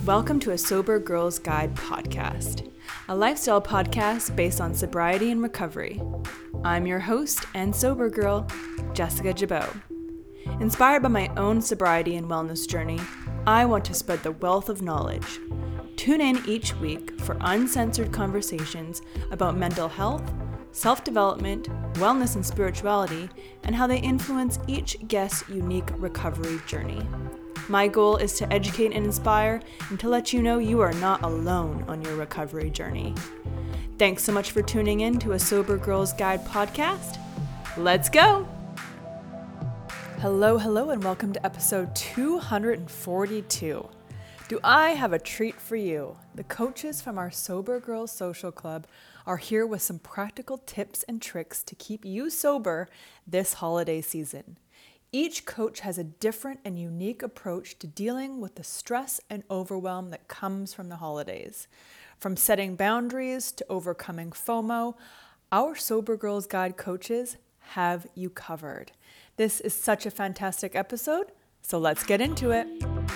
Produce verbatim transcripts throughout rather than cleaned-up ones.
Welcome to a Sober Girls Guide podcast, a lifestyle podcast based on sobriety and recovery. I'm your host and sober girl, Jessica Jabot. Inspired by my own sobriety and wellness journey, I want to spread the wealth of knowledge. Tune in each week for uncensored conversations about mental health, self-development, wellness and spirituality, and how they influence each guest's unique recovery journey. My goal is to educate and inspire and to let you know you are not alone on your recovery journey. Thanks so much for tuning in to a Sober Girls Guide podcast. Let's go! Hello, hello, and welcome to episode two hundred forty-two. Do I have a treat for you? The coaches from our Sober Girls Social Club are here with some practical tips and tricks to keep you sober this holiday season. Each coach has a different and unique approach to dealing with the stress and overwhelm that comes from the holidays. From setting boundaries to overcoming FOMO, our Sober Girls Guide coaches have you covered. This is such a fantastic episode, so let's get into it.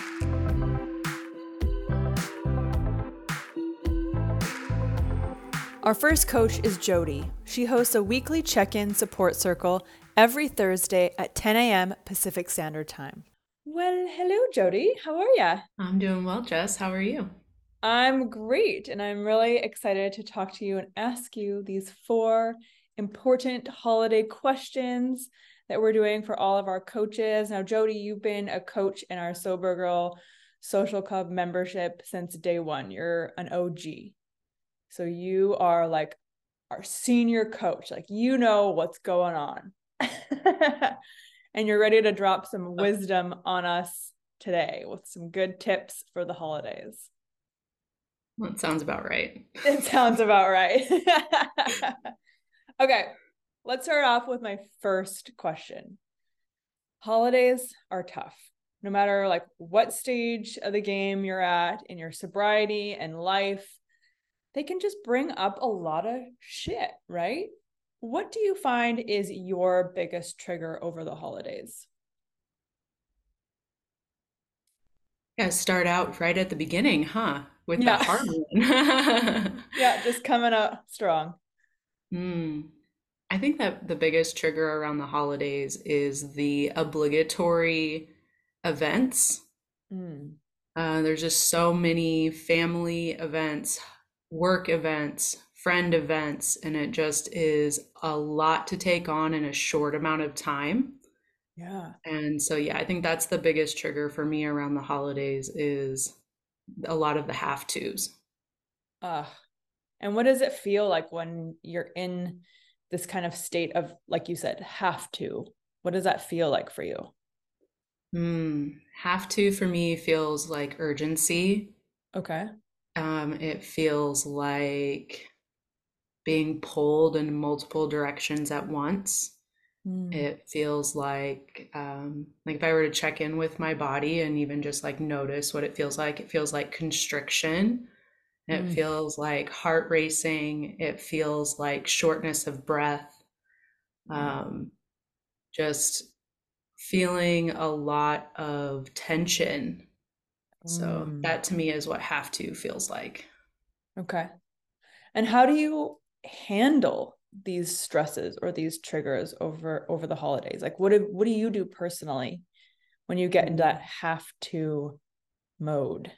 Our first coach is Jody. She hosts a weekly check-in support circle every Thursday at ten a.m. Pacific Standard Time. Well, hello, Jody. How are ya? I'm doing well, Jess. How are you? I'm great, and I'm really excited to talk to you and ask you these four important holiday questions that we're doing for all of our coaches. Now, Jody, you've been a coach in our Sober Girl Social Club membership since day one. You're an O G. So you are like our senior coach, like you know what's going on. And you're ready to drop some wisdom on us today with some good tips for the holidays. Well, it sounds about right. It sounds about right. Okay, let's start off with my first question. Holidays are tough. No matter like what stage of the game you're at in your sobriety and life, they can just bring up a lot of shit, right? What do you find is your biggest trigger over the holidays? Yeah, start out right at the beginning, huh? With Yeah. the hard one. Yeah, just coming up strong. Mm. I think that the biggest trigger around the holidays is the obligatory events. Mm. Uh, there's just so many family events, work events, friend events, and it just is a lot to take on in a short amount of time. Yeah. And so, yeah, I think that's the biggest trigger for me around the holidays is a lot of the have tos. Uh, and what does it feel like when you're in this kind of state of, like you said, have to? What does that feel like for you? Mm, have to for me feels like urgency. Okay. Um, it feels like being pulled in multiple directions at once. Mm. It feels like um, like if I were to check in with my body and even just like notice what it feels like, it feels like constriction. It Mm. feels like heart racing. It feels like shortness of breath. Um, just feeling a lot of tension. So Mm. that to me is what have to feels like. Okay. And how do you handle these stresses or these triggers over over the holidays? Like what do what do you do personally when you get into that have to mode?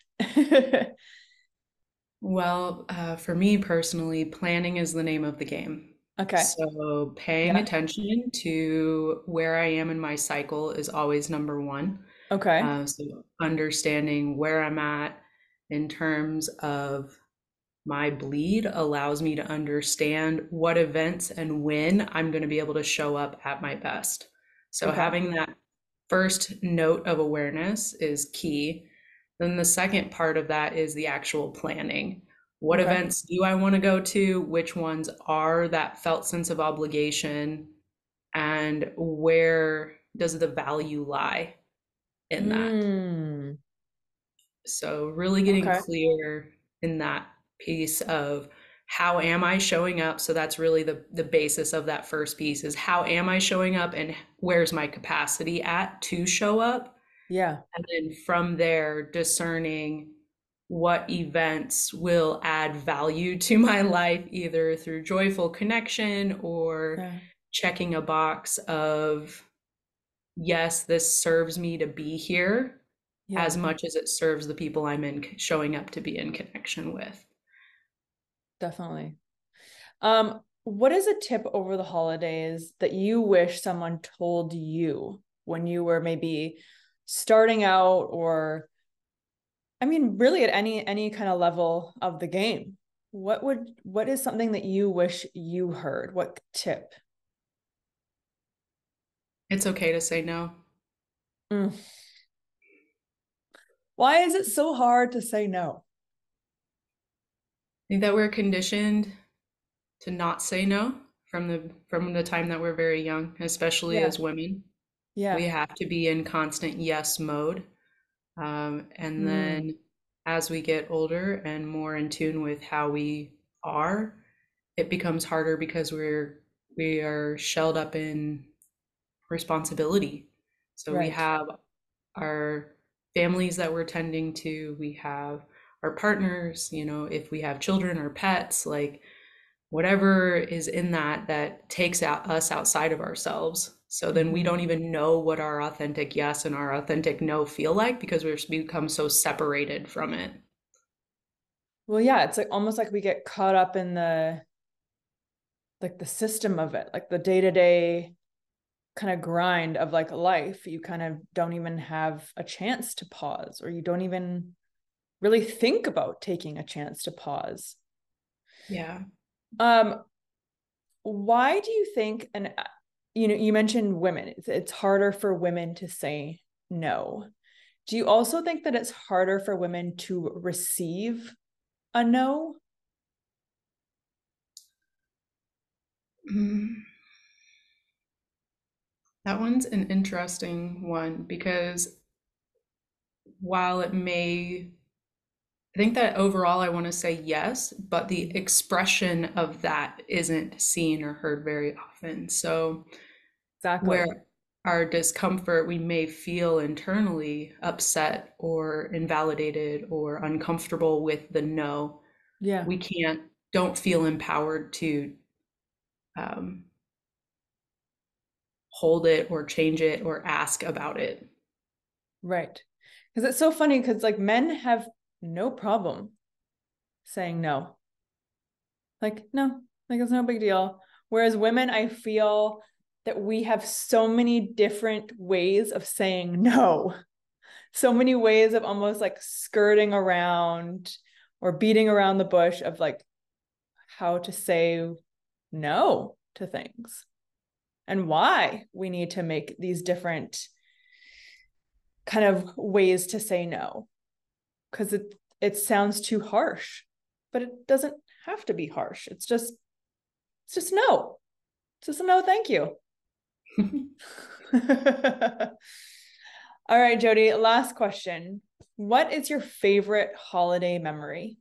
Well, uh, for me personally, planning is the name of the game. Okay. So paying Yeah. attention to where I am in my cycle is always number one. Okay. Uh, so understanding where I'm at in terms of my bleed allows me to understand what events and when I'm going to be able to show up at my best. So Okay. having that first note of awareness is key. Then the second part of that is the actual planning. What Okay. events do I want to go to? Which ones are that felt sense of obligation? And where does the value lie in that? Mm. So really getting Okay. clear in that piece of how am I showing up? So that's really the the basis of that first piece is how am I showing up and where's my capacity at to show up? Yeah. And then from there discerning what events will add value to my life, either through joyful connection or Yeah. checking a box of, yes, this serves me to be here as Yeah, much as it serves the people I'm in showing up to be in connection with. definitely. Um, what is a tip over the holidays that you wish someone told you when you were maybe starting out, or I mean, really at any any kind of level of the game? What would what is something that you wish you heard? What tip? It's okay to say no. Mm. Why is it so hard to say no? I think that we're conditioned to not say no from the from the time that we're very young, especially Yeah, as women. We yeah. have to be in constant yes mode. Um, and Mm, then as we get older and more in tune with how we are, it becomes harder because we're we are shelled up in responsibility. So we right. have our families that we're tending to, we have our partners, you know, if we have children or pets, like whatever is in that that takes out us outside of ourselves. So then we Mhm. don't even know what our authentic yes and our authentic no feel like because we've become so separated from it. Well, yeah, it's like almost like we get caught up in the like the system of it, like the day-to-day kind of grind of like life. You kind of don't even have a chance to pause, or you don't even really think about taking a chance to pause. Yeah. Um, why do you think, and uh, you know, you mentioned women, it's, it's harder for women to say no. Do you also think that it's harder for women to receive a no? Mm, that one's an interesting one because while it may, I think that overall I want to say yes, but the expression of that isn't seen or heard very often. So Exactly. where our discomfort, we may feel internally upset or invalidated or uncomfortable with the no. Yeah. We can't, don't feel empowered to um, hold it or change it or ask about it. Right. Because it's so funny because like men have no problem saying no. Like, no, like it's no big deal. Whereas women, I feel that we have so many different ways of saying no, so many ways of almost like skirting around or beating around the bush of like how to say no to things and why we need to make these different kind of ways to say no. Because it it sounds too harsh, but it doesn't have to be harsh. It's just it's just no. It's just a no, thank you. All right, Jody, last question. What is your favorite holiday memory?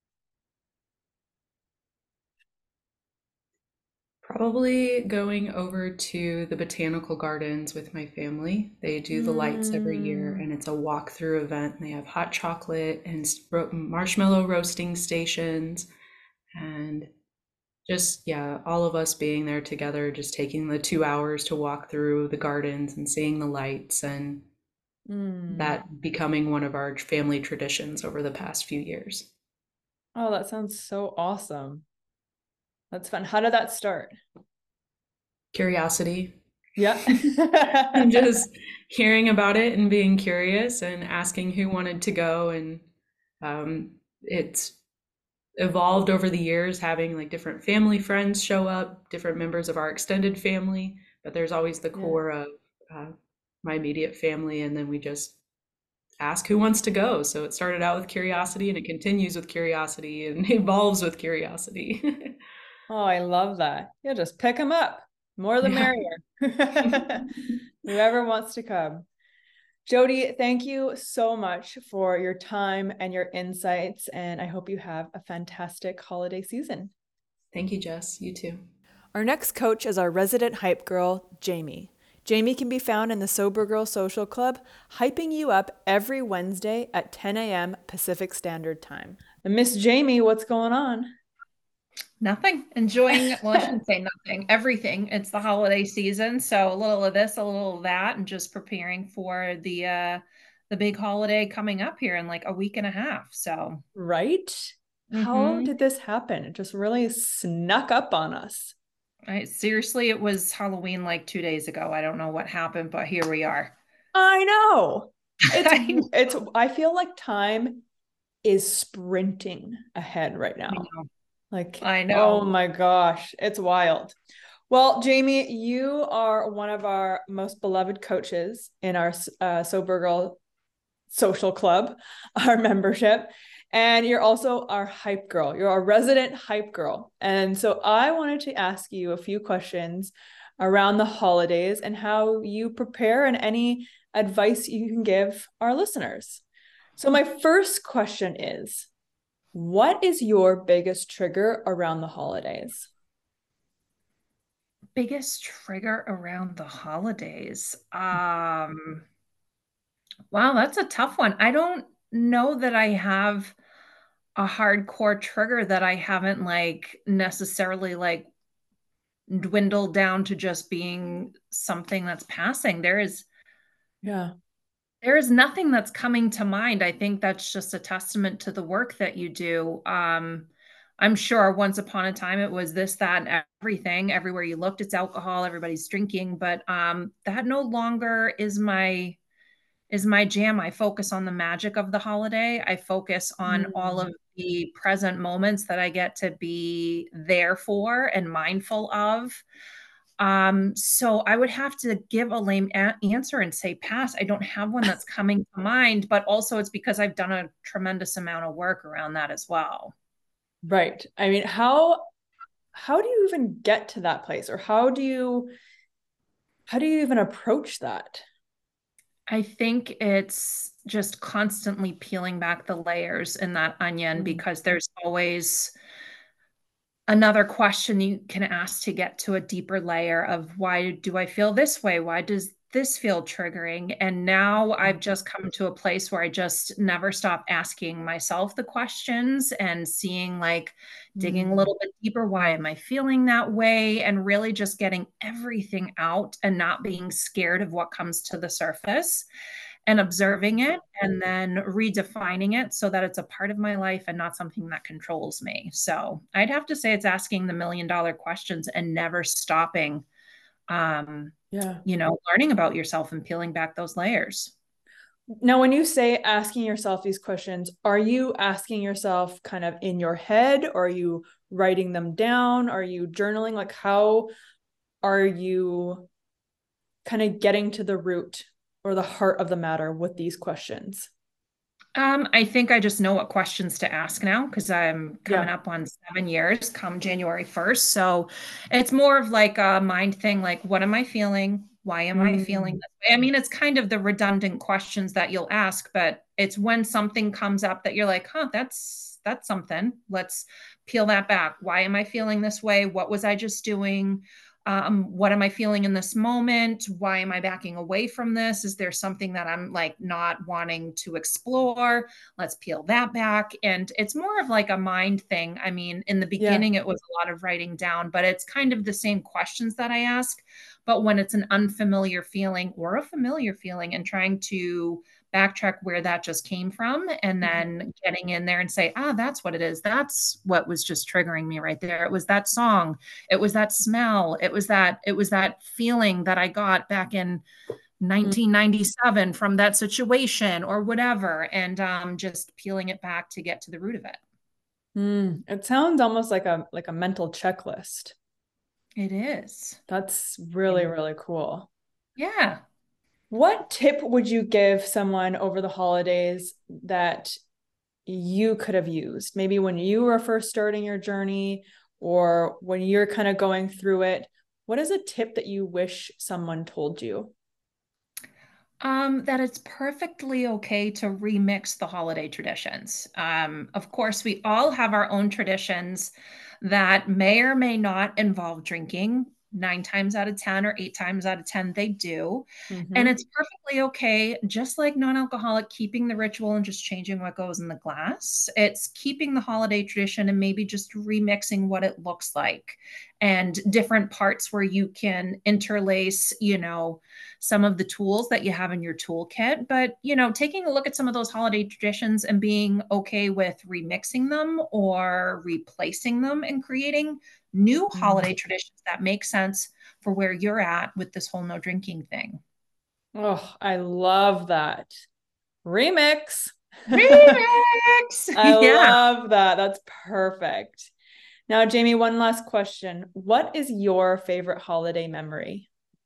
Probably going over to the botanical gardens with my family. They do the lights every year, Mm, and it's a walk-through event. They have hot chocolate and marshmallow roasting stations, and just, yeah, all of us being there together, just taking the two hours to walk through the gardens and seeing the lights, and mm. that becoming one of our family traditions over the past few years. Oh, that sounds so awesome. That's fun. How did that start? Curiosity. Yeah. And just hearing about it and being curious and asking who wanted to go. And um, it's evolved over the years, having like different family friends show up, different members of our extended family, but there's always the Yeah. core of uh, my immediate family. And then we just ask who wants to go. So it started out with curiosity and it continues with curiosity and evolves with curiosity. Oh, I love that. Yeah, just pick them up. More the Yeah. merrier. Whoever wants to come. Jody, thank you so much for your time and your insights, and I hope you have a fantastic holiday season. Thank you, Jess. You too. Our next coach is our resident hype girl, Jamie. Jamie can be found in the Sober Girl Social Club, hyping you up every Wednesday at ten a.m. Pacific Standard Time. And Miss Jamie, what's going on? Nothing. Enjoying, well, I shouldn't say nothing, everything. It's the holiday season, so a little of this, a little of that, and just preparing for the uh the big holiday coming up here in like a week and a half. So, Right? How hmm did this happen? It just really snuck up on us. I seriously, it was Halloween like two days ago. I don't know what happened, but here we are. I know. It's I it's I feel like time is sprinting ahead right now. know. Like, I oh know. my gosh, it's wild. Well, Jamie, you are one of our most beloved coaches in our uh, Sober Girl Social Club, our membership. And you're also our hype girl. You're our resident hype girl. And so I wanted to ask you a few questions around the holidays and how you prepare and any advice you can give our listeners. So, my first question is, what is your biggest trigger around the holidays? Biggest trigger around the holidays. Um, wow, that's a tough one. I don't know that I have a hardcore trigger that I haven't like necessarily like dwindled down to just being something that's passing. There is Yeah. there is nothing that's coming to mind. I think that's just a testament to the work that you do. Um, I'm sure once upon a time it was this, that, and everything. Everywhere you looked, it's alcohol, everybody's drinking, but um, that no longer is my is my jam. I focus on the magic of the holiday. I focus on all Mm. of the present moments that I get to be there for and mindful of. Um, so I would have to give a lame a- answer and say pass. I don't have one that's coming to mind, but also it's because I've done a tremendous amount of work around that as well. Right. I mean, how how do you even get to that place, or how do you how do you even approach that? I think it's just constantly peeling back the layers in that onion Mm. because there's always another question you can ask to get to a deeper layer of why do I feel this way? Why does this feel triggering? And now I've just come to a place where I just never stop asking myself the questions and seeing like digging a Mm. little bit deeper. Why am I feeling that way? And really just getting everything out and not being scared of what comes to the surface and observing it and then redefining it so that it's a part of my life and not something that controls me. So I'd have to say it's asking the million dollar questions and never stopping, um, Yeah. you know, learning about yourself and peeling back those layers. Now, when you say asking yourself these questions, are you asking yourself kind of in your head, or are you writing them down? Are you journaling? Like, how are you kind of getting to the root or the heart of the matter with these questions? Um, I think I just know what questions to ask now because I'm coming Yeah. up on seven years come January first. So it's more of like a mind thing, like, what am I feeling? Why am I feeling Mm. this way? I mean, it's kind of the redundant questions that you'll ask, but it's when something comes up that you're like, huh, that's that's something. Let's peel that back. Why am I feeling this way? What was I just doing? Um, what am I feeling in this moment? Why am I backing away from this? Is there something that I'm like not wanting to explore? Let's peel that back. And it's more of like a mind thing. I mean, in the Yeah. beginning, it was a lot of writing down, but it's kind of the same questions that I ask. But when it's an unfamiliar feeling or a familiar feeling and trying to backtrack where that just came from and Mhm. then getting in there and say, ah, that's what it is. That's what was just triggering me right there. It was that song. It was that smell. It was that, it was that feeling that I got back in Mm. nineteen ninety-seven from that situation or whatever. And um, just peeling it back to get to the root of it. Mm. It sounds almost like a like a mental checklist. It is. That's really, really cool. Yeah. What tip would you give someone over the holidays that you could have used? Maybe when you were first starting your journey, or when you're kind of going through it. What is a tip that you wish someone told you? Um, that it's perfectly okay to remix the holiday traditions. Um, of course, we all have our own traditions that may or may not involve drinking. nine times out of ten or eight times out of ten, they do. Mm-hmm. And it's perfectly okay, just like non-alcoholic, keeping the ritual and just changing what goes in the glass. It's keeping the holiday tradition and maybe just remixing what it looks like and different parts where you can interlace, you know, some of the tools that you have in your toolkit. But, you know, taking a look at some of those holiday traditions and being okay with remixing them or replacing them and creating new holiday traditions that make sense for where you're at with this whole no drinking thing. Oh, I love that. Remix. Remix. I Yeah. love that. That's perfect. Now, Jamie, one last question. What is your favorite holiday memory?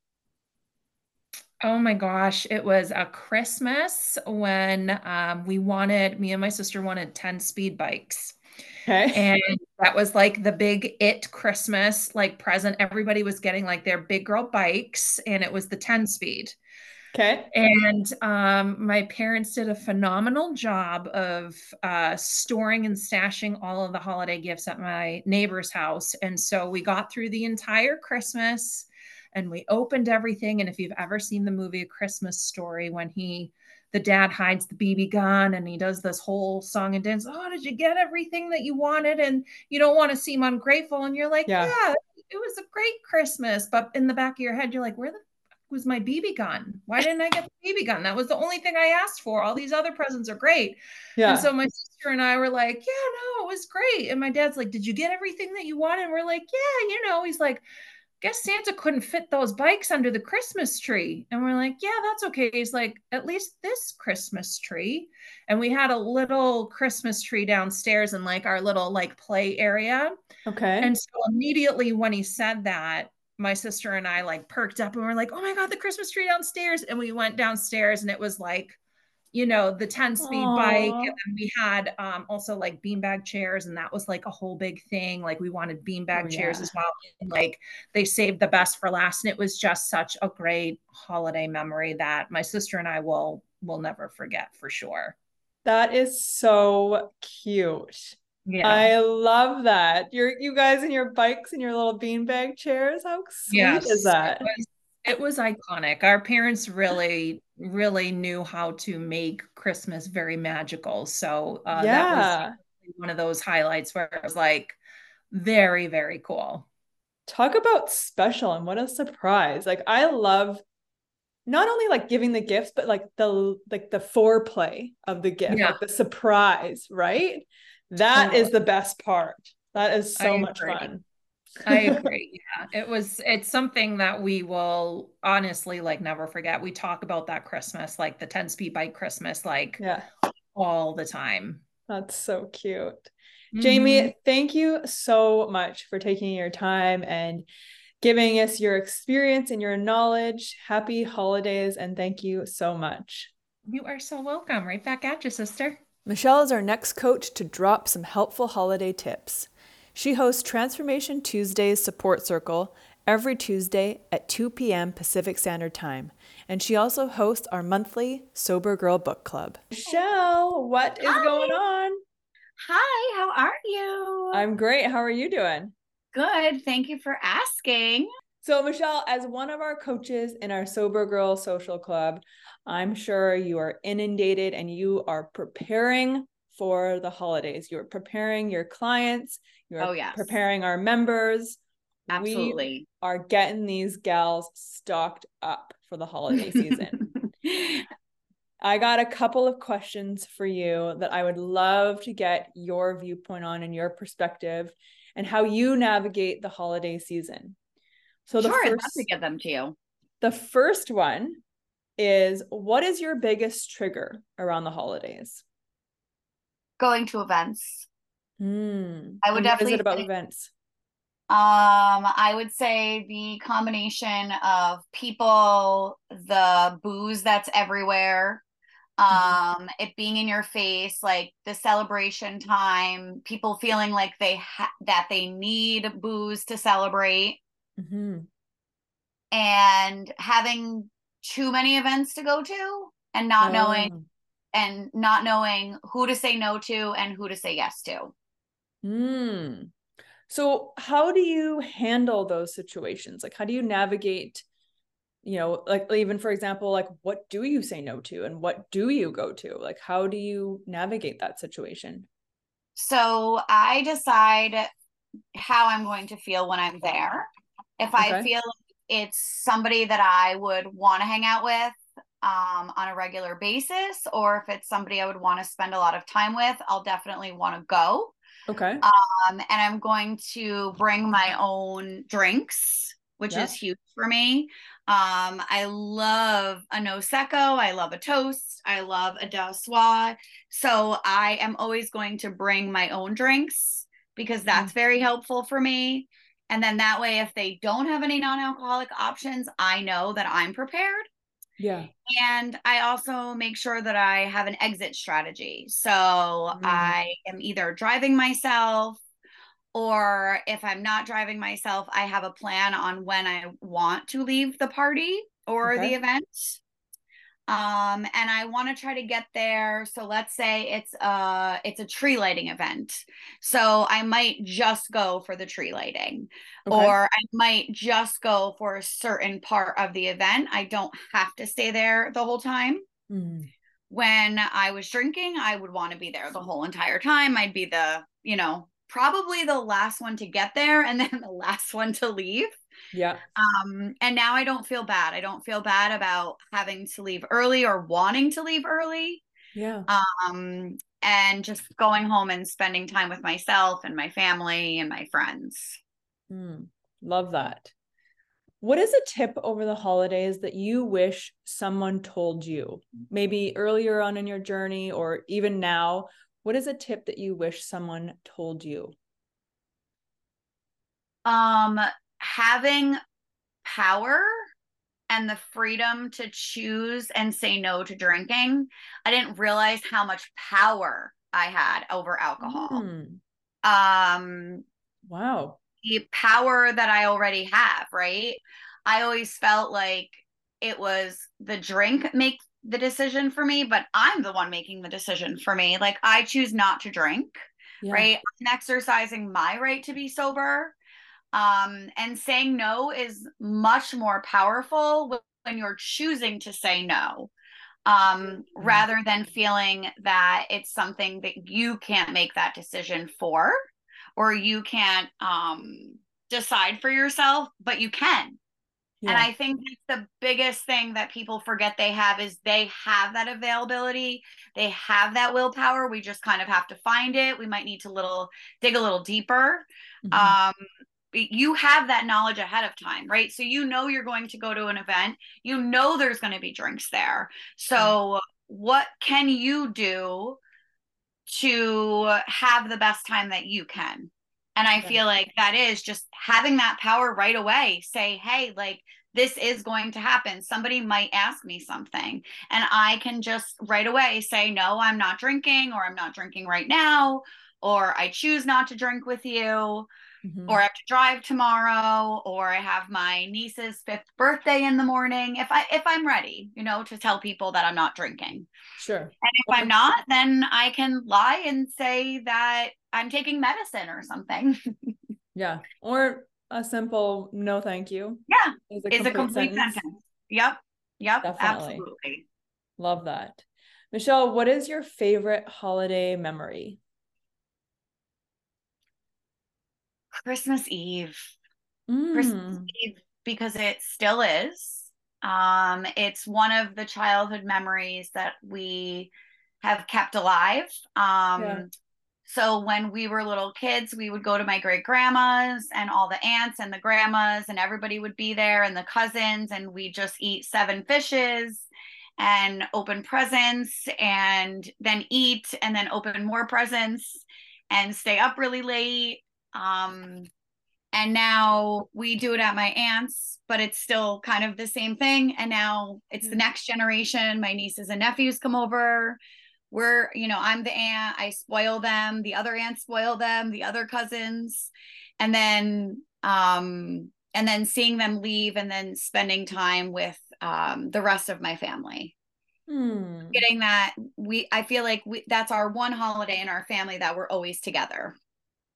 Oh my gosh, it was a Christmas when um, we wanted, me and my sister wanted ten speed bikes. Okay. And that was like the big it Christmas like present. Everybody was getting like their big girl bikes, and it was the ten speed. Okay. And um, my parents did a phenomenal job of uh, storing and stashing all of the holiday gifts at my neighbor's house. And so we got through the entire Christmas and we opened everything. And if you've ever seen the movie A Christmas Story, when he, the dad hides the B B gun and he does this whole song and dance, oh, did you get everything that you wanted? And you don't want to seem ungrateful. And you're like, Yeah. yeah, it was a great Christmas. But in the back of your head, you're like, where the was my B B gun? Why didn't I get the B B gun? That was the only thing I asked for. All these other presents are great. Yeah. And so my sister and I were like, yeah, no, it was great. And my dad's like, did you get everything that you wanted? And we're like, yeah, you know, he's like, guess Santa couldn't fit those bikes under the Christmas tree. And we're like, yeah, that's okay. He's like, at least this Christmas tree. And we had a little Christmas tree downstairs in like our little like play area. Okay. And so immediately when he said that, my sister and I like perked up and we're like, oh my God, the Christmas tree downstairs. And we went downstairs and it was like, you know, the ten speed Aww. bike. And then we had um, also like beanbag chairs. And that was like a whole big thing. Like we wanted beanbag Oh, chairs yeah. as well. And like they saved the best for last. And it was just such a great holiday memory that my sister and I will, will never forget for sure. That is so cute. Yeah. I love that. You're you guys in your bikes and your little beanbag chairs. How sweet Yes, is that? It was, it was iconic. Our parents really, really knew how to make Christmas very magical. So uh, Yeah. that was one of those highlights where it was like very, very cool. Talk about special and what a surprise. Like I love not only like giving the gifts, but like the like the foreplay of the gift, yeah. like the surprise, right? That totally. Is the best part. That is so much fun. I agree. Yeah. It was, it's something that we will honestly like never forget. We talk about that Christmas, like the ten speed bike Christmas, like yeah. all the time. That's so cute. Mm-hmm. Jamie, thank you so much for taking your time and giving us your experience and your knowledge. Happy holidays, and thank you so much. You are so welcome. Right back at you, sister. Michelle is our next coach to drop some helpful holiday tips. She hosts Transformation Tuesdays Support Circle every Tuesday at two p.m. Pacific Standard Time. And she also hosts our monthly Sober Girl Book Club. Michelle, what is Hi. Going on? Hi, how are you? I'm great. How are you doing? Good. Thank you for asking. So, Michelle, as one of our coaches in our Sober Girl Social Club, I'm sure you are inundated and you are preparing for the holidays. You're preparing your clients. You're oh, yes. preparing our members. Absolutely. We are getting these gals stocked up for the holiday season. I got a couple of questions for you that I would love to get your viewpoint on and your perspective and how you navigate the holiday season. So the sure, first, I'd love to give them to you. The first one is, what is your biggest trigger around the holidays? Going to events. Mm. I would and definitely. What is it about say, events? Um, I would say the combination of people, the booze that's everywhere, um, mm-hmm. it being in your face, like the celebration time, people feeling like they ha- that they need booze to celebrate. Mm-hmm. And having too many events to go to and not oh. knowing and not knowing who to say no to and who to say yes to. Hmm. So how do you handle those situations? Like, how do you navigate, you know, like even for example, like what do you say no to and what do you go to? Like, how do you navigate that situation? So I decide how I'm going to feel when I'm there. If I Okay. feel it's somebody that I would want to hang out with um, on a regular basis, or if it's somebody I would want to spend a lot of time with, I'll definitely want to go. Okay. Um, and I'm going to bring my own drinks, which Yeah. is huge for me. Um, I love a Prosecco. I love a toast. I love a Dauphinois. So I am always going to bring my own drinks because that's very helpful for me. And then that way, if they don't have any non-alcoholic options, I know that I'm prepared. Yeah. And I also make sure that I have an exit strategy. So Mm. I am either driving myself, or if I'm not driving myself, I have a plan on when I want to leave the party or Okay. the event. Um, and I want to try to get there. So let's say it's a it's a tree lighting event. So I might just go for the tree lighting, Okay. or I might just go for a certain part of the event. I don't have to stay there the whole time. Mm. When I was drinking, I would want to be there the whole entire time. I'd be the, you know, probably the last one to get there and then the last one to leave. Yeah. Um, and now I don't feel bad. I don't feel bad about having to leave early or wanting to leave early. Yeah. Um, and just going home and spending time with myself and my family and my friends. Mm. Love that. What is a tip over the holidays that you wish someone told you? Maybe earlier on in your journey or even now, what is a tip that you wish someone told you? Um, having power and the freedom to choose and say no to drinking. I didn't realize how much power I had over alcohol. Mm. Um, Wow. the power that I already have, right? I always felt like it was the drink make the decision for me, but I'm the one making the decision for me. Like I choose not to drink, Yeah. right? I'm exercising my right to be sober. Um, and saying no is much more powerful when you're choosing to say no, um, rather than feeling that it's something that you can't make that decision for, or you can't um, decide for yourself, but you can. Yeah. And I think that's the biggest thing that people forget they have is they have that availability. They have that willpower. We just kind of have to find it. We might need to little dig a little deeper. Mm-hmm. Um, you have that knowledge ahead of time, right? So you know you're going to go to an event, you know there's going to be drinks there. So yeah. What can you do to have the best time that you can? And I feel like that is just having that power right away. Say, hey, like this is going to happen. Somebody might ask me something and I can just right away say, no, I'm not drinking, or I'm not drinking right now, or I choose not to drink with you. Mm-hmm. Or I have to drive tomorrow, or I have my niece's fifth birthday in the morning. If I if I'm ready, you know, to tell people that I'm not drinking. Sure. And if I'm not, then I can lie and say that I'm taking medicine or something. Yeah. Or a simple no thank you. Yeah. Is a it's complete, a complete sentence. sentence. Yep. Yep. Definitely. Absolutely. Love that. Michelle, what is your favorite holiday memory? Christmas Eve. Mm. Christmas Eve, because it still is. Um, it's one of the childhood memories that we have kept alive. Um, yeah. So when we were little kids, we would go to my great grandma's, and all the aunts and the grandmas and everybody would be there, and the cousins, and we just eat seven fishes and open presents and then eat and then open more presents and stay up really late. Um, and now we do it at my aunt's, but it's still kind of the same thing. And now it's the next generation. My nieces and nephews come over. We're, you know, I'm the aunt. I spoil them. The other aunts spoil them, the other cousins. And then, um, and then seeing them leave and then spending time with um, the rest of my family. Hmm. Getting that we, I feel like we, that's our one holiday in our family that we're always together.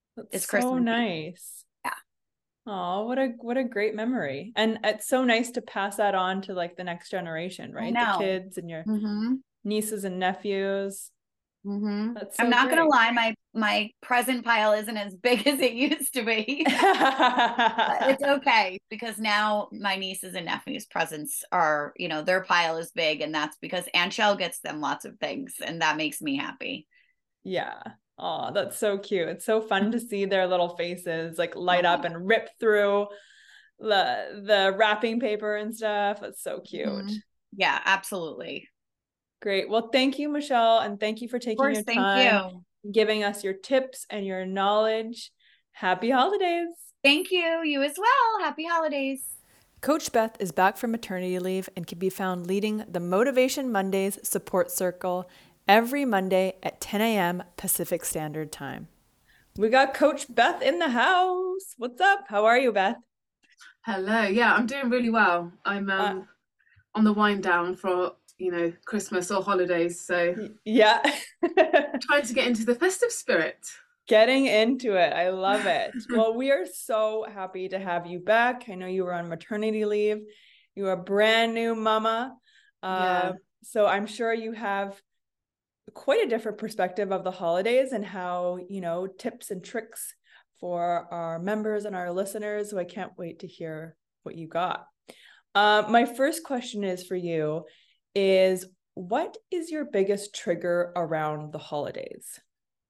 That's is so Christmas. nice. Yeah. Oh, what a what a great memory. And it's so nice to pass that on to like the next generation, I right? The know. kids and your Mm-hmm. nieces and nephews. Mm-hmm. That's I'm so not gonna great. lie, my my present pile isn't as big as it used to be. But it's okay because now my nieces and nephews' presents are, you know, their pile is big, and that's because Aunt Shell gets them lots of things, and that makes me happy. Yeah. Oh, that's so cute. It's so fun to see their little faces like light Oh, up and rip through the the wrapping paper and stuff. That's so cute. mm-hmm. Yeah, absolutely. Great. Well, thank you, Michelle, and thank you for Of taking course, your thank time, you. giving us your tips and your knowledge. Happy holidays. Thank you. You as well. Happy holidays. Coach Beth is back from maternity leave and can be found leading the Motivation Mondays support circle every Monday at ten a.m. Pacific Standard Time. We got Coach Beth in the house. What's up? How are you, Beth? Hello. Yeah, I'm doing really well. I'm um, uh, on the wind down for, you know, Christmas or holidays. So yeah. trying to get into the festive spirit. Getting into it. I love it. Well, we are so happy to have you back. I know you were on maternity leave. You are a brand new mama. Uh, yeah. So I'm sure you have quite a different perspective of the holidays and how, you know, tips and tricks for our members and our listeners. So I can't wait to hear what you got. Uh, my first question is for you is, what is your biggest trigger around the holidays?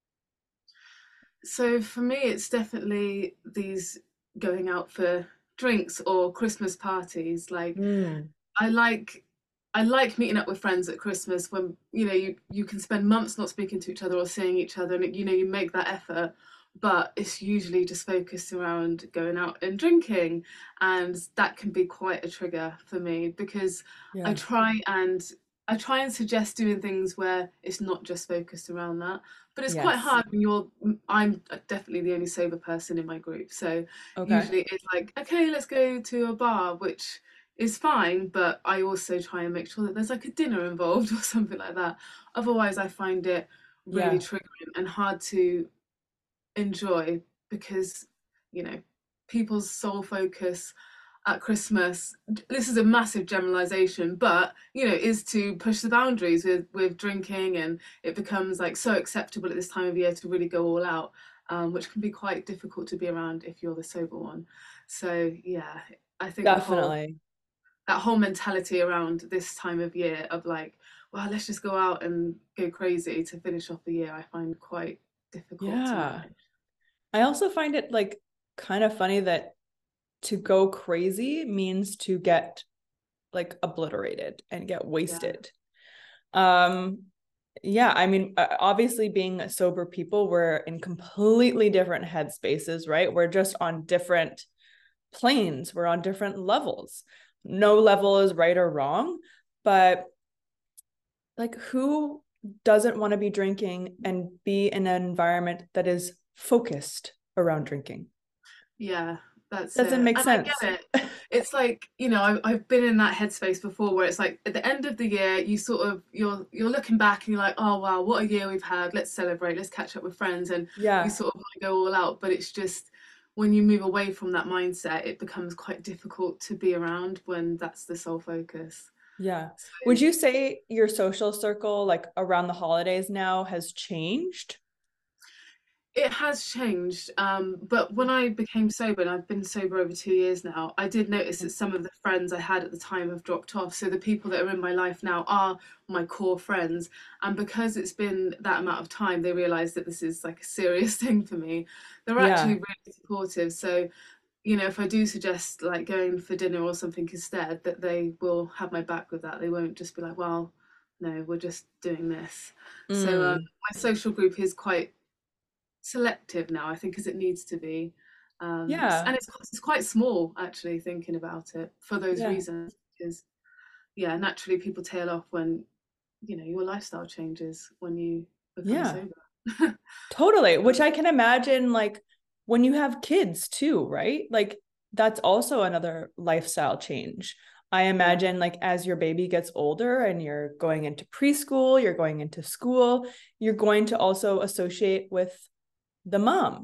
So for me, it's definitely these going out for drinks or Christmas parties. Like mm. I like I like meeting up with friends at Christmas when, you know, you, you can spend months not speaking to each other or seeing each other, and, you know, you make that effort, but it's usually just focused around going out and drinking. And that can be quite a trigger for me because yeah. I try and I try and suggest doing things where it's not just focused around that. But it's yes. quite hard when you're, I'm definitely the only sober person in my group. So okay. usually it's like, okay, let's go to a bar, which is fine, but I also try and make sure that there's like a dinner involved or something like that. Otherwise, I find it really yeah. triggering and hard to enjoy because, you know, people's sole focus at Christmas, this is a massive generalization, but, you know, is to push the boundaries with, with drinking, and it becomes like so acceptable at this time of year to really go all out, um, which can be quite difficult to be around if you're the sober one. So, yeah, I think definitely. That whole mentality around this time of year of like, well, let's just go out and go crazy to finish off the year, I find quite difficult yeah. to manage. I also find it like kind of funny that to go crazy means to get like obliterated and get wasted. Yeah. Um, yeah, I mean, obviously being sober people, we're in completely different headspaces, right? We're just on different planes. We're on different levels. No level is right or wrong, but like, who doesn't want to be drinking and be in an environment that is focused around drinking? Yeah, that's doesn't it. make and sense. I get it. It's like, you know, I've, I've been in that headspace before where it's like at the end of the year, you sort of, you're you're looking back and you're like, oh wow, what a year we've had. Let's celebrate. Let's catch up with friends, and yeah. you sort of want to go all out. But it's just, when you move away from that mindset, it becomes quite difficult to be around when that's the sole focus. Yeah. So, would you say your social circle, like around the holidays now, has changed? It has changed, um, but when I became sober, and I've been sober over two years now, I did notice that some of the friends I had at the time have dropped off. So the people that are in my life now are my core friends. And because it's been that amount of time, they realise that this is like a serious thing for me. They're yeah. actually really supportive. So, you know, if I do suggest like going for dinner or something instead, that they will have my back with that. They won't just be like, well, no, we're just doing this. Mm. So um, my social group is quite selective now, I think, as it needs to be. Um, yeah. And it's, it's quite small, actually, thinking about it for those yeah. reasons. Because, yeah, naturally people tail off when, you know, your lifestyle changes when you become yeah. sober. Totally. Which I can imagine, like, when you have kids too, right? Like, that's also another lifestyle change. I imagine, like, as your baby gets older and you're going into preschool, you're going into school, you're going to also associate with the moms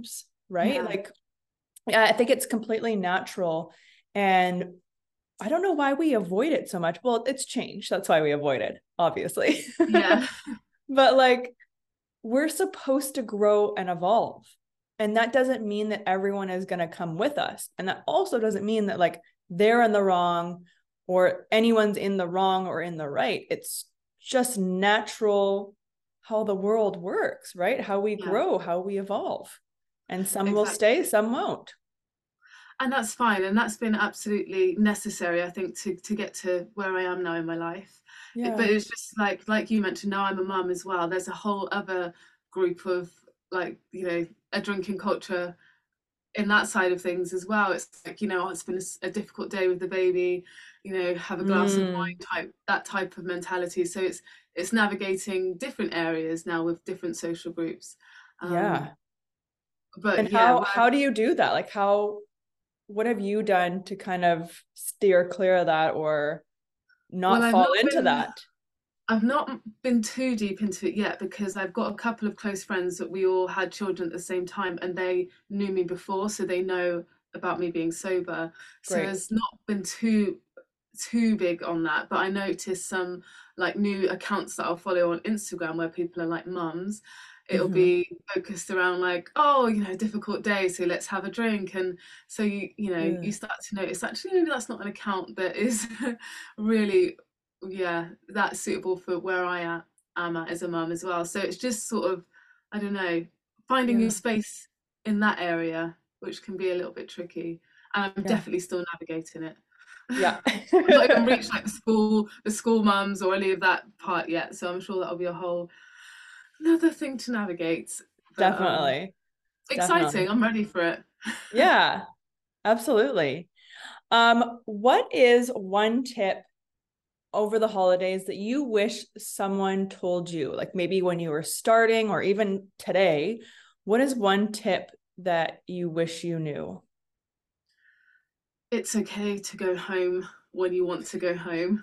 right? Yeah. Like, yeah, I think it's completely natural. And I don't know why we avoid it so much. Well, it's changed. That's why we avoid it, obviously. Yeah. But like, we're supposed to grow and evolve. And that doesn't mean that everyone is going to come with us. And that also doesn't mean that like they're in the wrong or anyone's in the wrong or in the right. It's just natural how the world works, right? How we Yeah. grow, how we evolve. And some will Exactly. stay, some won't. And that's fine. And that's been absolutely necessary, I think, to to get to where I am now in my life. It- Yeah. but it's just like like you mentioned, now I'm a mum as well. There's a whole other group of, like, you know, a drinking culture in that side of things as well. It's like, you know, oh, it's been a, s- a difficult day with the baby, you know, have a glass of Mm, wine type, that type of mentality. So it's it's navigating different areas now with different social groups. Um, yeah. but And yeah, how where, how do you do that? Like how what have you done to kind of steer clear of that or well, not I've fall not into been that? I've not been too deep into it yet, because I've got a couple of close friends that we all had children at the same time, and they knew me before, so they know about me being sober. So Great. it's not been too too big on that, but I noticed some like new accounts that I'll follow on Instagram where people are like mums. It'll Mm-hmm. be focused around like, oh, you know, difficult day, so let's have a drink. And so you you know Yeah. you start to notice, actually maybe that's not an account that is really, yeah, that's suitable for where I am, am at as a mum as well. So it's just sort of, I don't know, finding Yeah. your space in that area, which can be a little bit tricky. And I'm Yeah. definitely still navigating it. Yeah. I've not even reached like the school, the school mums or any of that part yet. So I'm sure that'll be a whole another thing to navigate. But um Definitely. exciting. Definitely. I'm ready for it. Yeah, absolutely. Um, what is one tip over the holidays that you wish someone told you, like maybe when you were starting or even today? What is one tip that you wish you knew? It's okay to go home when you want to go home.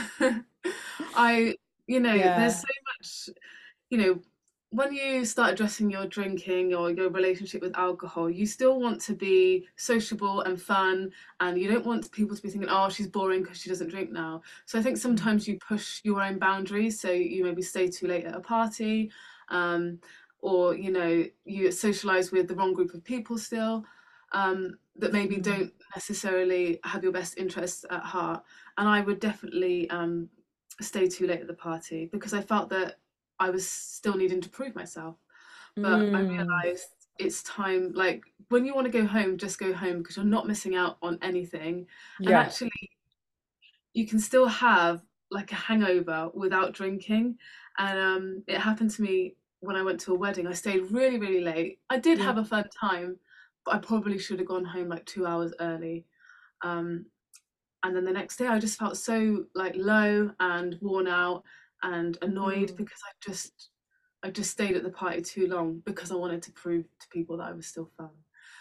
I, you know, there's Yeah. so much, you know, when you start addressing your drinking or your relationship with alcohol, you still want to be sociable and fun, and you don't want people to be thinking, oh, she's boring because she doesn't drink now. So I think sometimes you push your own boundaries. So you maybe stay too late at a party, um, or, you know, you socialize with the wrong group of people still, um, that maybe Mm. don't necessarily have your best interests at heart. And I would definitely um, stay too late at the party, because I felt that I was still needing to prove myself. But I Mm. realized it's time, like when you want to go home, just go home, because you're not missing out on anything. And Yeah. actually, you can still have like a hangover without drinking. And um, it happened to me when I went to a wedding. I stayed really, really late. I did Yeah. have a fun time, but I probably should have gone home like two hours early. Um, and then the next day, I just felt so like low and worn out and annoyed, Mm. because I just I just stayed at the party too long, because I wanted to prove to people that I was still fun.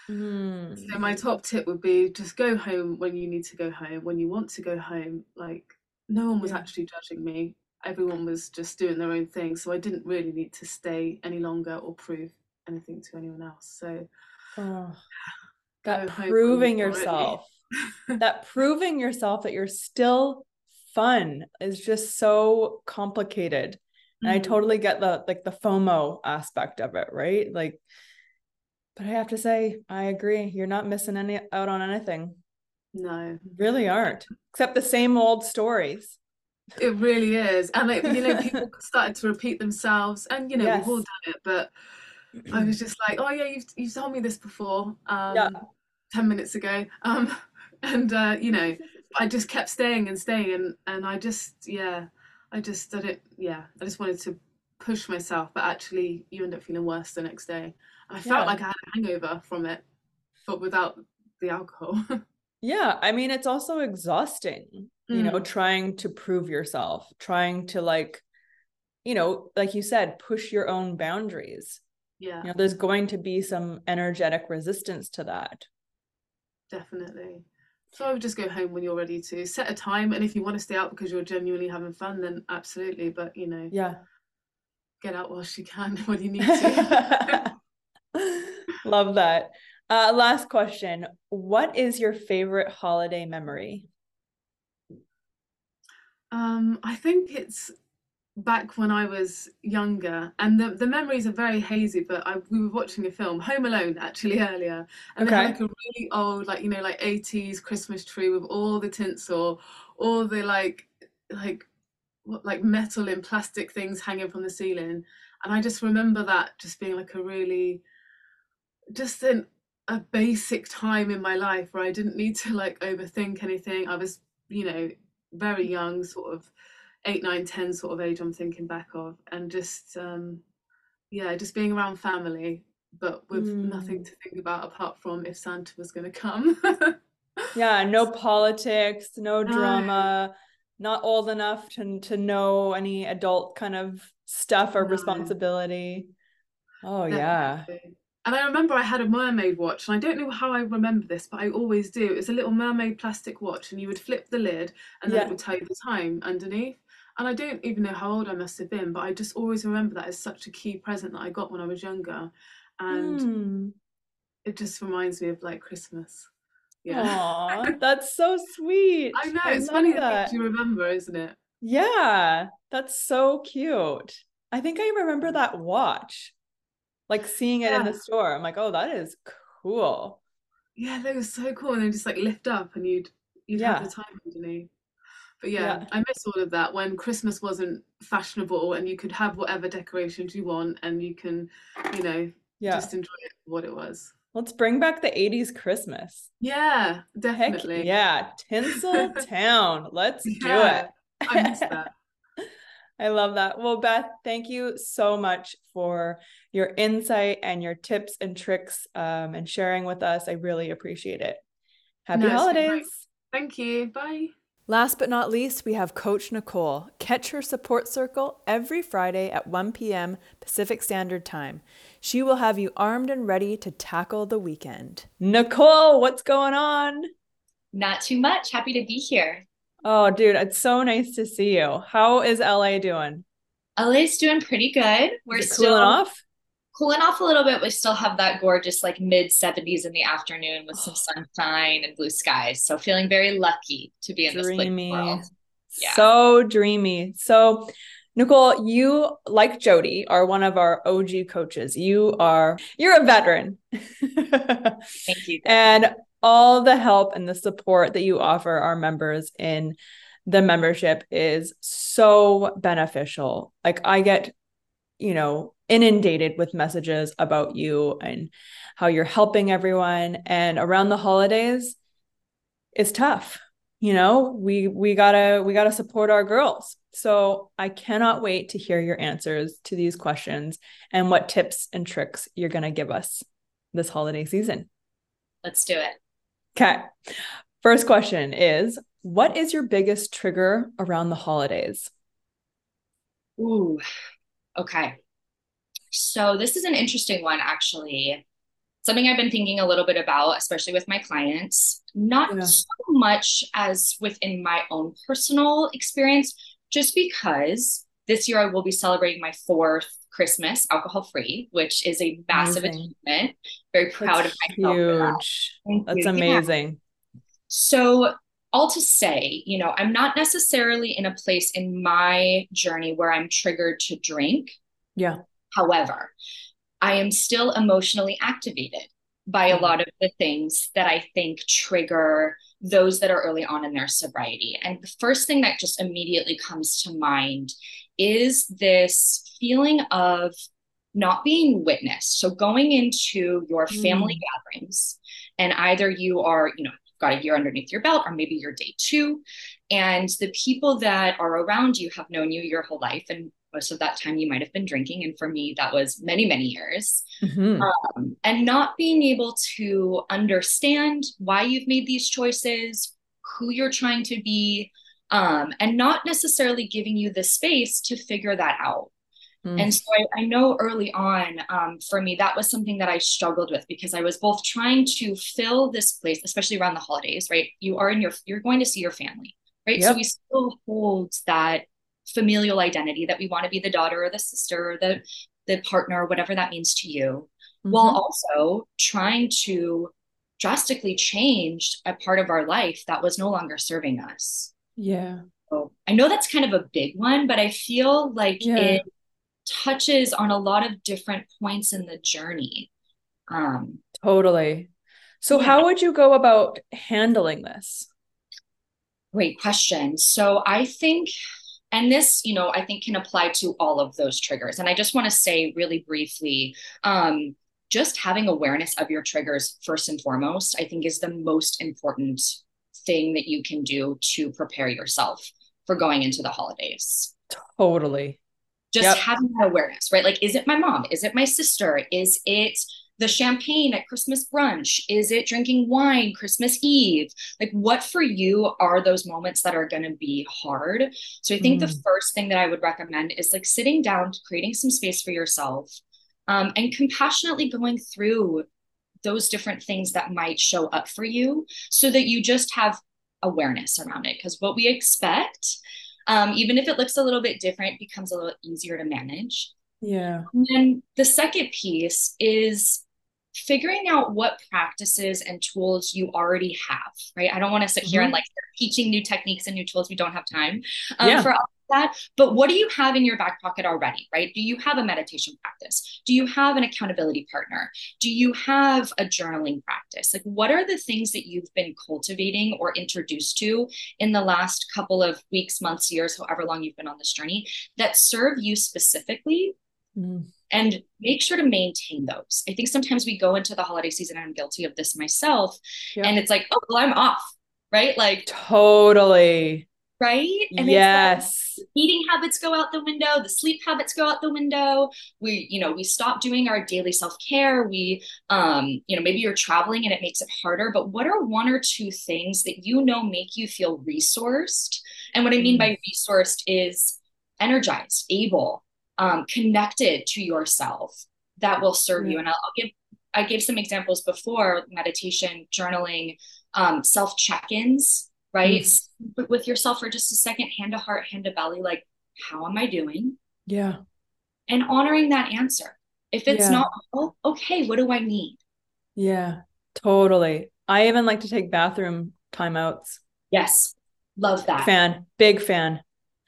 Mm. So my top tip would be, just go home when you need to go home, when you want to go home. Like, no one was Yeah. actually judging me. Everyone was just doing their own thing. So I didn't really need to stay any longer or prove anything to anyone else. So Oh, that go home when proving you're ready. yourself, that proving yourself that you're still fun is just so complicated. And I Mm, totally get the like the FOMO aspect of it, right? Like, but I have to say, I agree. You're not missing any out on anything. no. You really aren't. Except the same old stories. It really is. And like, you know, people started to repeat themselves, and you know, we've all Yes. done it, but I was just like, oh yeah, you've you've told me this before, Yeah. um, ten minutes ago. Um, and uh, you know, I just kept staying and staying, and and I just, yeah, I just I didn't yeah, I just wanted to push myself, but actually you end up feeling worse the next day. And I felt Yeah. like I had a hangover from it, but without the alcohol. Yeah. I mean, it's also exhausting, you know, Mm, trying to prove yourself, trying to like, you know, like you said, push your own boundaries. yeah, You know, there's going to be some energetic resistance to that. definitely. So I would just go home when you're ready to set a time, and if you want to stay out because you're genuinely having fun, then absolutely. But you know, Yeah. get out whilst you can when you need to. Love that. Uh, last question. What is your favorite holiday memory? Um, I think it's back when I was younger, and the, the memories are very hazy, but I, we were watching a film, Home Alone, actually earlier, and they had Okay. like a really old, like, you know, like eighties Christmas tree with all the tinsel, all the like, like, what, like metal and plastic things hanging from the ceiling. And I just remember that just being like a really, just an, a basic time in my life where I didn't need to like overthink anything. I was, you know, very young, sort of eight, nine, ten sort of age I'm thinking back of, and just um yeah, just being around family, but with Mm. nothing to think about apart from if Santa was going to come. Yeah, no politics, no No. drama, not old enough to to know any adult kind of stuff or No. responsibility. Oh yeah. Definitely. And I remember I had a mermaid watch, and I don't know how I remember this, but I always do. It's a little mermaid plastic watch, and you would flip the lid, and then it Yeah. would tell you the time underneath. And I don't even know how old I must have been, but I just always remember that as such a key present that I got when I was younger. And Hmm. it just reminds me of like Christmas. Yeah. Aw, that's so sweet. I know, I it's love funny the that. things you remember, isn't it? Yeah, that's so cute. I think I remember that watch, like seeing it in the Yeah. store. I'm like, oh, that is cool. Yeah, they were so cool. And they just like lift up and you'd you'd have the Yeah. time underneath. But yeah, Yeah. I miss all of that when Christmas wasn't fashionable and you could have whatever decorations you want and you can, you know, Yeah. just enjoy it for what it was. Let's bring back the eighties Christmas. Yeah, Heck definitely. yeah. Tinsel Town. Let's do Yeah, it. I miss that. I love that. Well, Beth, thank you so much for your insight and your tips and tricks um, and sharing with us. I really appreciate it. Happy No, it's been great. holidays. Thank you. Bye. Last but not least, we have Coach Nicole. Catch her support circle every Friday at one p.m. Pacific Standard Time. She will have you armed and ready to tackle the weekend. Nicole, what's going on? Not too much. Happy to be here. Oh, dude, it's so nice to see you. How is L A doing? L A's doing pretty good. We're Is it still cooling off? cooling off a little bit. We still have that gorgeous like mid seventies in the afternoon with some sunshine and blue skies. So feeling very lucky to be in this Dreamy. world. Yeah. So dreamy. So Nicole, you, like Jody, are one of our O G coaches. You are, you're a veteran. Thank you. And all the help and the support that you offer our members in the membership is so beneficial. Like I get, you know, inundated with messages about you and how you're helping everyone. And around the holidays, it's tough. You know, we we gotta we gotta support our girls. So I cannot wait to hear your answers to these questions and what tips and tricks you're gonna give us this holiday season. Let's do it. Okay. First question is, what is your biggest trigger around the holidays? Ooh, okay. So this is an interesting one, actually. Something I've been thinking a little bit about, especially with my clients, not Yeah. so much as within my own personal experience, just because this year I will be celebrating my fourth Christmas alcohol-free, which is a massive Amazing. achievement. Very proud That's of myself for that. huge. Thank That's you. Yeah. amazing. So all to say, you know, I'm not necessarily in a place in my journey where I'm triggered to drink. Yeah. However, I am still emotionally activated by a lot of the things that I think trigger those that are early on in their sobriety. And the first thing that just immediately comes to mind is this feeling of not being witnessed. So going into your family Mm. gatherings, and either you are, you know, got a year underneath your belt, or maybe you're day two, and the people that are around you have known you your whole life, and most of that time you might have been drinking. And for me, that was many, many years. Mm-hmm. Um, and not being able to understand why you've made these choices, who you're trying to be, um, and not necessarily giving you the space to figure that out. Mm. And so I, I know early on, um, for me, that was something that I struggled with, because I was both trying to fill this place, especially around the holidays, right? You are in your, you're going to see your family, right? Yep. So we still hold that familial identity that we want to be the daughter or the sister or the, the partner, whatever that means to you. mm-hmm. while also trying to drastically change a part of our life that was no longer serving us. Yeah. So I know that's kind of a big one, but I feel like yeah. it touches on a lot of different points in the journey. Um, totally. So yeah. how would you go about handling this? Great question. So I think, and this, you know, I think can apply to all of those triggers. And I just want to say really briefly, um, just having awareness of your triggers first and foremost, I think is the most important thing that you can do to prepare yourself for going into the holidays. Totally. Just yep. having that awareness, right? Like, is it my mom? Is it my sister? Is it the champagne at Christmas brunch? Is it drinking wine Christmas Eve? Like, what for you are those moments that are going to be hard? So I think mm. the first thing that I would recommend is like sitting down, creating some space for yourself, um, and compassionately going through those different things that might show up for you so that you just have awareness around it. Because what we expect, um, even if it looks a little bit different, becomes a little easier to manage. Yeah. And then the second piece is figuring out what practices and tools you already have, right? I don't want to sit mm-hmm. here and like teaching new techniques and new tools. We don't have time um, yeah. for all of that. But what do you have in your back pocket already, right? Do you have a meditation practice? Do you have an accountability partner? Do you have a journaling practice? Like, what are the things that you've been cultivating or introduced to in the last couple of weeks, months, years, however long you've been on this journey that serve you specifically? Mm. And make sure to maintain those. I think sometimes we go into the holiday season, and I'm guilty of this myself. Yep. And it's like, oh, well, I'm off, right? Like totally. Right. And yes. It's like eating habits go out the window. The sleep habits go out the window. We, you know, we stop doing our daily self-care. We, um, you know, maybe you're traveling and it makes it harder, but what are one or two things that, you know, make you feel resourced? And what I mean mm. by resourced is energized, able, Um, connected to yourself that will serve yeah. you. And I'll, I'll give, I gave some examples before: meditation, journaling, um, self check-ins, right? Mm. With yourself for just a second, hand to heart, hand to belly, like, how am I doing? Yeah. And honoring that answer. If it's yeah. not, oh, okay, what do I need? Yeah, totally. I even like to take bathroom timeouts. Yes. Love that. Fan, big fan.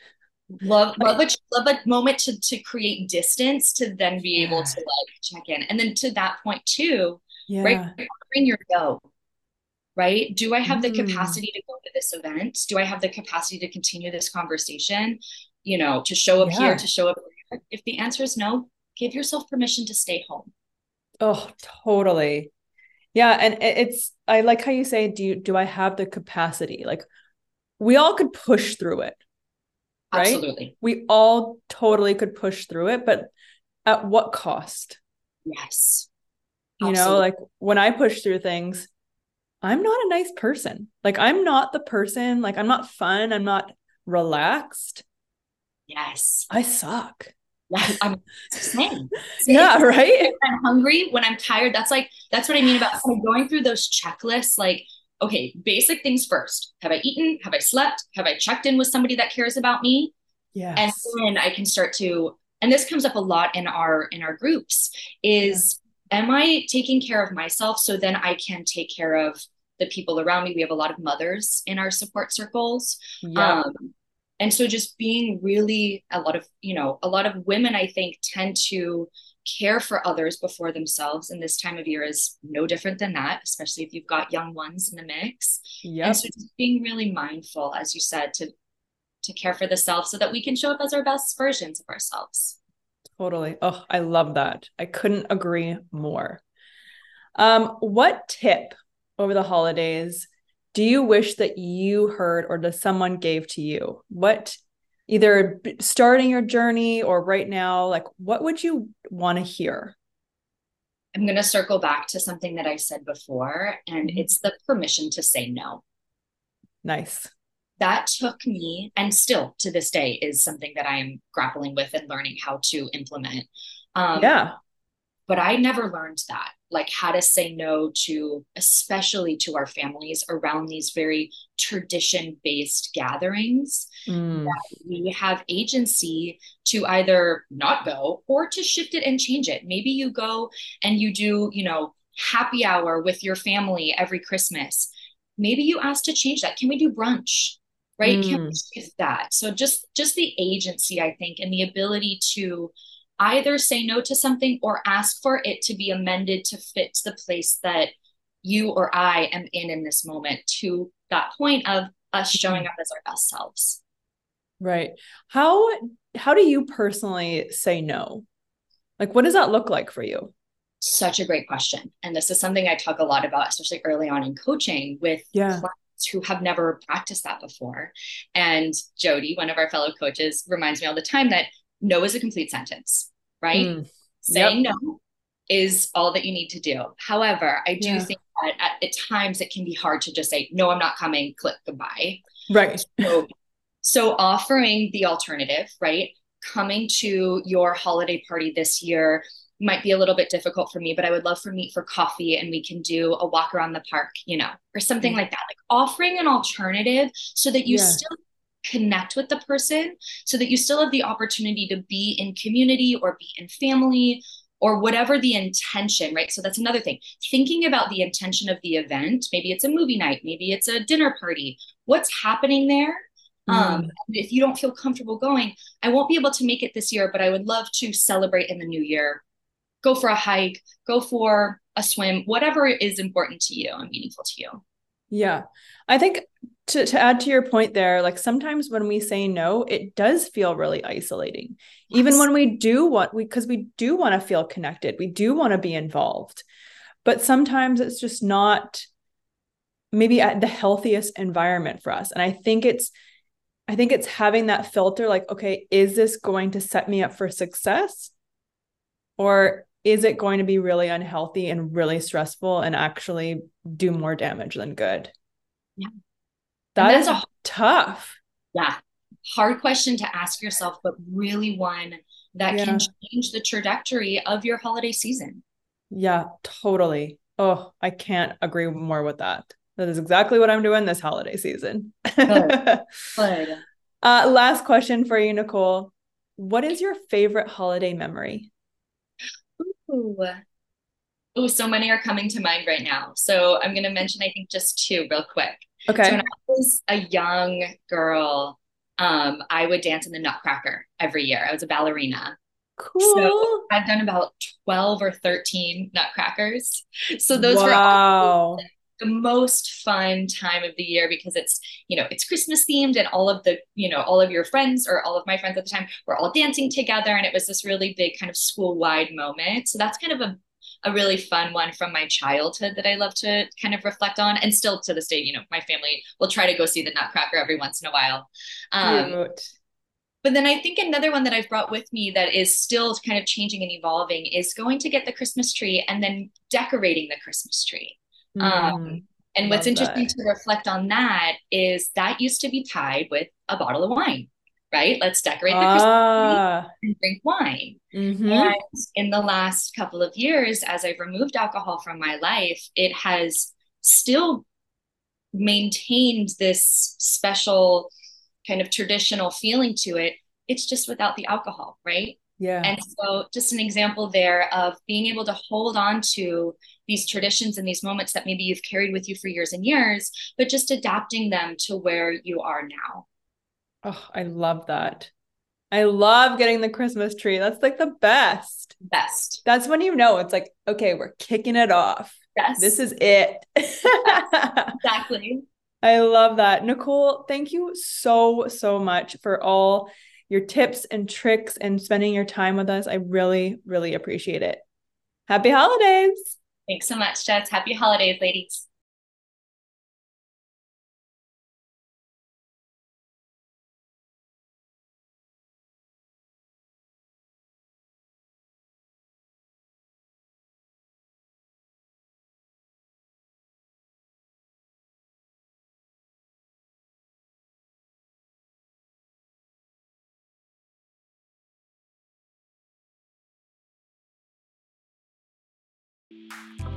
Love, love a, love a moment to, to create distance to then be able to like check in. And then to that point too, yeah. right? Bring your go, right? Do I have mm. the capacity to go to this event? Do I have the capacity to continue this conversation? You know, to show up yeah. here, to show up here. If the answer is no, give yourself permission to stay home. Oh, totally. Yeah. And it's, I like how you say, do you, do I have the capacity? Like, we all could push through it. Right? Absolutely. We all totally could push through it, but at what cost? Yes. You Absolutely. know, like when I push through things, I'm not a nice person. Like, I'm not the person, like, I'm not fun. I'm not relaxed. Yes. I suck. Yeah, I'm same. same. Yeah, right? When I'm hungry, when I'm tired, that's like, that's what I mean about kind of going through those checklists, like, okay, basic things first. Have I eaten? Have I slept? Have I checked in with somebody that cares about me? Yes. And then I can start to, and this comes up a lot in our, in our groups is, yeah. am I taking care of myself so then I can take care of the people around me? We have a lot of mothers in our support circles. Yeah. Um, and so just being really a lot of, you know, a lot of women, I think, tend to care for others before themselves. And this time of year is no different than that, especially if you've got young ones in the mix. Yep. And so just being really mindful, as you said, to, to care for the self so that we can show up as our best versions of ourselves. Totally. Oh, I love that. I couldn't agree more. Um, what tip over the holidays do you wish that you heard or that someone gave to you? What either starting your journey or right now, like, what would you want to hear? I'm going to circle back to something that I said before, and mm-hmm. it's the permission to say no. Nice. That took me, and still to this day is something that I'm grappling with and learning how to implement. Um, yeah. but I never learned that, like how to say no to, especially to our families around these very tradition-based gatherings. Mm. That we have agency to either not go or to shift it and change it. Maybe you go and you do, you know, happy hour with your family every Christmas. Maybe you ask to change that. Can we do brunch? Right? Mm. Can we shift that? So just just the agency, I think, and the ability to either say no to something or ask for it to be amended to fit the place that you or I am in in this moment, to that point of us showing up as our best selves. Right. How how do you personally say no? Like, what does that look like for you? Such a great question. And this is something I talk a lot about, especially early on in coaching with Yeah. clients who have never practiced that before. And Jody, one of our fellow coaches, reminds me all the time that no is a complete sentence, right? Mm. Saying Yep. no is all that you need to do. However, I do Yeah. think that at, at times it can be hard to just say, no, I'm not coming, click goodbye. Right. So, so offering the alternative, right? Coming to your holiday party this year might be a little bit difficult for me, but I would love for meet for coffee and we can do a walk around the park, you know, or something Mm. like that. Like offering an alternative so that you Yeah. still connect with the person, so that you still have the opportunity to be in community or be in family or whatever the intention, right? So that's another thing. Thinking about the intention of the event. Maybe it's a movie night, maybe it's a dinner party. What's happening there? Um, Mm. if you don't feel comfortable going, I won't be able to make it this year, but I would love to celebrate in the new year. Go for a hike, go for a swim, whatever is important to you and meaningful to you. Yeah. I think to, to add to your point there, like sometimes when we say no, it does feel really isolating. Yes. Even when we do want, we, because we do want to feel connected, we do want to be involved, but sometimes it's just not maybe at the healthiest environment for us. And I think it's, I think it's having that filter, like, okay, is this going to set me up for success? Or is it going to be really unhealthy and really stressful and actually do more damage than good? Yeah. That is a tough. Yeah. Hard question to ask yourself, but really one that Yeah. can change the trajectory of your holiday season. Yeah, totally. Oh, I can't agree more with that. That is exactly what I'm doing this holiday season. Good. Good. Uh, last question for you, Nicole. What is your favorite holiday memory? Ooh. Ooh, so many are coming to mind right now. So I'm going to mention, I think, just two real quick. Okay. So when I was a young girl, um, I would dance in the Nutcracker every year. I was a ballerina. Cool. So I've done about twelve or thirteen Nutcrackers. So those wow. were all the most fun time of the year because it's, you know, it's Christmas themed and all of the, you know, all of your friends or all of my friends at the time were all dancing together. And it was this really big kind of school-wide moment. So that's kind of a a really fun one from my childhood that I love to kind of reflect on. And still to this day, you know, my family will try to go see the Nutcracker every once in a while. Um, Cute. But then I think another one that I've brought with me that is still kind of changing and evolving is going to get the Christmas tree and then decorating the Christmas tree. Mm, um, and what's interesting that. to reflect on that is that used to be tied with a bottle of wine, right? Let's decorate the ah. Christmas tree and drink wine. Mm-hmm. And in the last couple of years, as I've removed alcohol from my life, it has still maintained this special kind of traditional feeling to it. It's just without the alcohol, right? Yeah. And so just an example there of being able to hold on to these traditions and these moments that maybe you've carried with you for years and years, but just adapting them to where you are now. Oh, I love that. I love getting the Christmas tree. That's like the best. Best. That's when you know it's like, okay, we're kicking it off. Yes. This is it. Exactly. I love that. Nicole, thank you so, so much for all your tips and tricks and spending your time with us. I really, really appreciate it. Happy holidays. Thanks so much, Jess. Happy holidays, ladies. you.